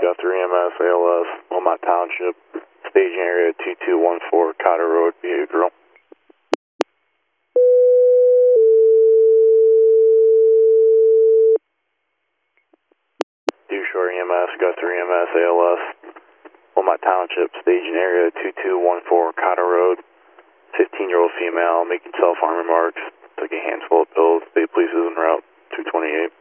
Guthrie EMS, ALS, Wilmot Township, staging area 2214, Cotter Road, behavioral. Shore EMS, Guthrie EMS, ALS, Wilmot Township, staging area 2214, Cotter Road, 15-year-old female, making self-harm remarks, took a handful of pills, state police is en route, 228.